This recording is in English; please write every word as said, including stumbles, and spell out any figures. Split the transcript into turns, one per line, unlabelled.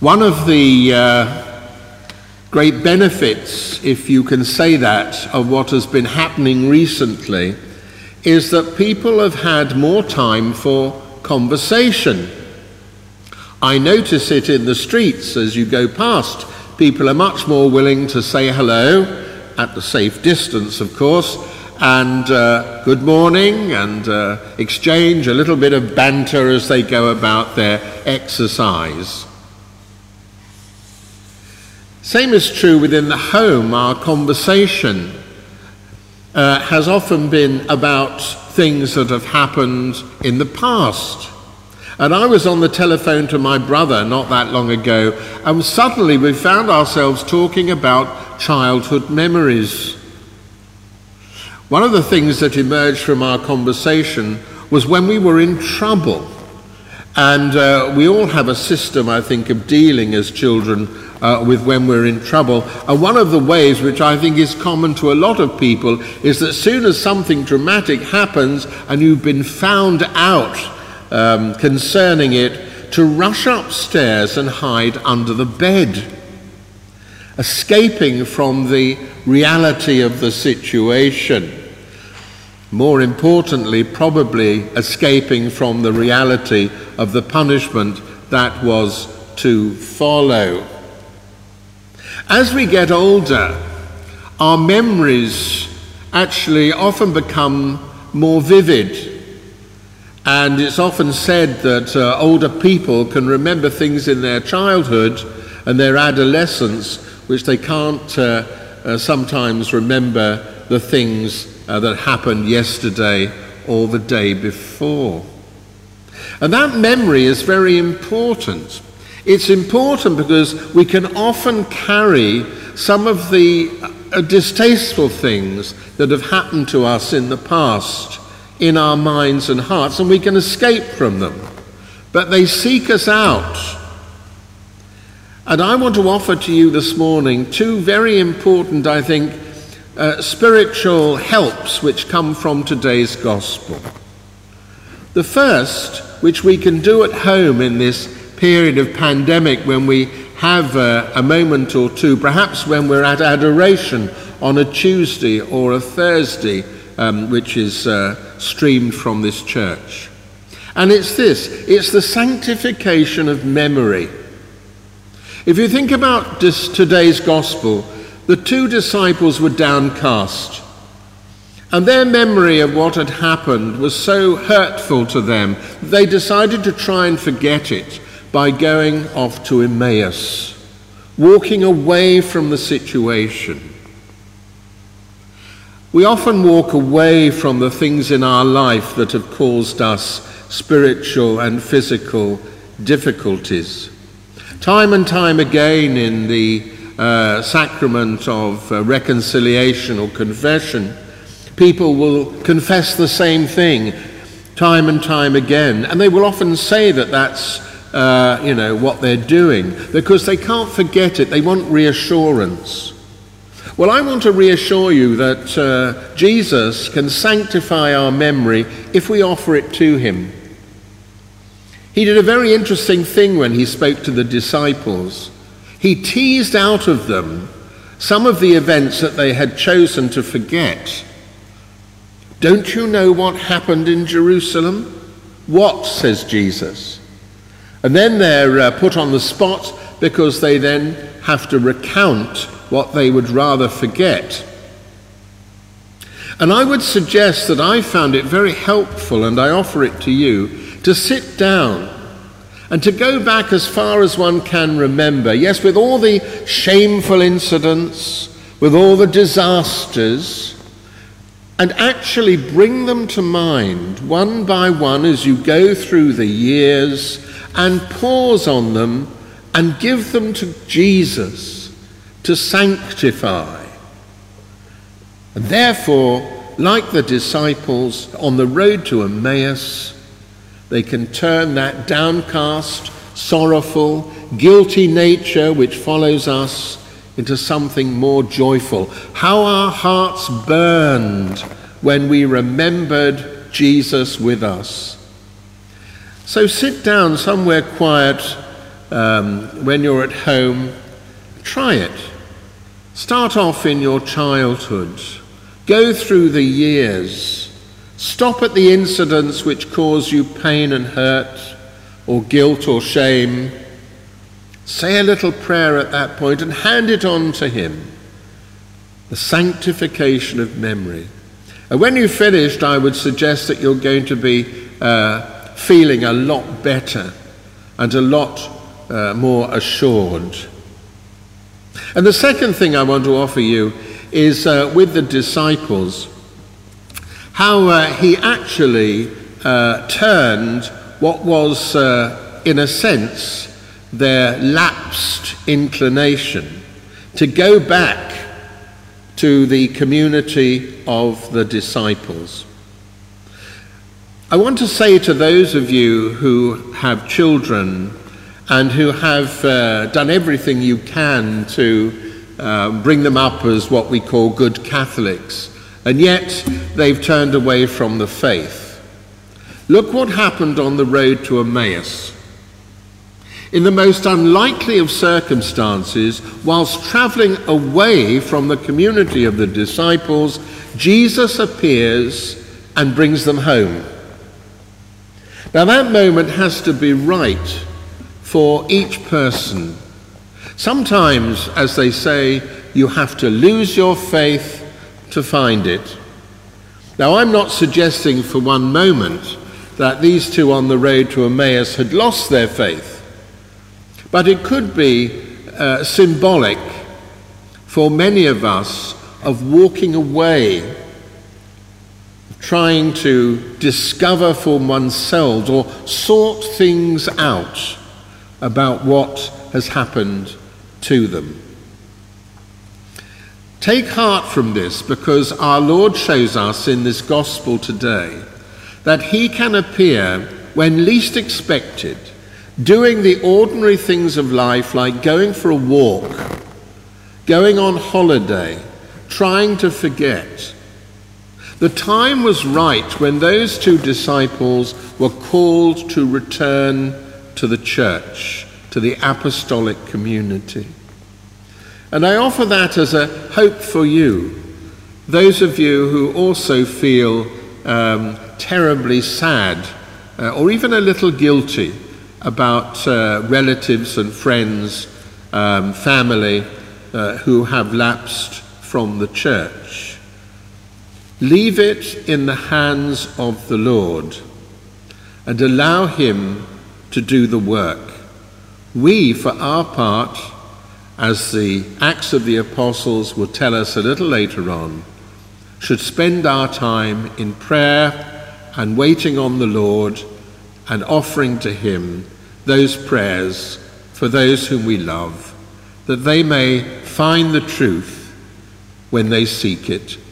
One of the uh, great benefits, if you can say that, of what has been happening recently is that people have had more time for conversation. I notice it in the streets as you go past. People are much more willing to say hello, at the safe distance, of course, and uh, good morning, and uh, exchange a little bit of banter as they go about their exercise. Same is true within the home. Our conversation uh, has often been about things that have happened in the past. And I was on the telephone to my brother not that long ago, and suddenly we found ourselves talking about childhood memories. One of the things that emerged from our conversation was when we were in trouble. And uh, we all have a system, I think, of dealing as children uh, with when we're in trouble. And one of the ways, which I think is common to a lot of people, is that as soon as something dramatic happens and you've been found out um, concerning it, to rush upstairs and hide under the bed, escaping from the reality of the situation. More importantly, probably escaping from the reality of the punishment that was to follow. As we get older, our memories actually often become more vivid. And it's often said that uh, older people can remember things in their childhood and their adolescence which they can't uh, uh, sometimes remember the things uh, that happened yesterday or the day before. And that memory is very important. It's important because we can often carry some of the uh, distasteful things that have happened to us in the past in our minds and hearts, and we can escape from them. But they seek us out. And I want to offer to you this morning two very important, I think, uh, spiritual helps which come from today's gospel. The first, which we can do at home in this period of pandemic when we have uh, a moment or two, perhaps when we're at adoration on a Tuesday or a Thursday, um, which is uh, streamed from this church. And it's this, it's the sanctification of memory. If you think about this, today's gospel, the two disciples were downcast, and their memory of what had happened was so hurtful to them, they decided to try and forget it by going off to Emmaus, walking away from the situation. We often walk away from the things in our life that have caused us spiritual and physical difficulties. Time and time again in the uh, sacrament of uh, reconciliation or confession, people will confess the same thing time and time again, and they will often say that that's uh, you know what they're doing because they can't forget it. They want reassurance. Well, I want to reassure you that uh, Jesus can sanctify our memory if we offer it to him. He did a very interesting thing when he spoke to the disciples. He teased out of them some of the events that they had chosen to forget. Don't you know what happened in Jerusalem? What, says Jesus. And then they're uh, put on the spot because they then have to recount what they would rather forget. And I would suggest that I found it very helpful, and I offer it to you, to sit down and to go back as far as one can remember. Yes, with all the shameful incidents, with all the disasters, and actually bring them to mind one by one as you go through the years, and pause on them and give them to Jesus to sanctify. And therefore, like the disciples on the road to Emmaus, they can turn that downcast, sorrowful, guilty nature which follows us into something more joyful. How our hearts burned when we remembered Jesus with us. So sit down somewhere quiet um, when you're at home, try it. Start off in your childhood. Go through the years. Stop at the incidents which cause you pain and hurt, or guilt or shame. Say a little prayer at that point and hand it on to him. The sanctification of memory. And when you've finished, I would suggest that you're going to be uh, feeling a lot better and a lot uh, more assured. And the second thing I want to offer you is uh, with the disciples, how uh, he actually uh, turned what was, uh, in a sense, their lapsed inclination to go back to the community of the disciples. I want to say to those of you who have children and who have uh, done everything you can to uh, bring them up as what we call good Catholics, and yet they've turned away from the faith. Look what happened on the road to Emmaus. In the most unlikely of circumstances, whilst travelling away from the community of the disciples, Jesus appears and brings them home. Now that moment has to be right for each person. Sometimes, as they say, you have to lose your faith to find it. Now I'm not suggesting for one moment that these two on the road to Emmaus had lost their faith. But it could be uh, symbolic for many of us of walking away, trying to discover for oneself or sort things out about what has happened to them. Take heart from this, because our Lord shows us in this gospel today that he can appear when least expected, doing the ordinary things of life like going for a walk, going on holiday, trying to forget. The time was right when those two disciples were called to return to the church, to the apostolic community. And I offer that as a hope for you, those of you who also feel um, terribly sad uh, or even a little guilty about uh, relatives and friends, um, family uh, who have lapsed from the church. Leave it in the hands of the Lord and allow him to do the work. We, for our part, as the Acts of the Apostles will tell us a little later on, should spend our time in prayer and waiting on the Lord and offering to him those prayers for those whom we love, that they may find the truth when they seek it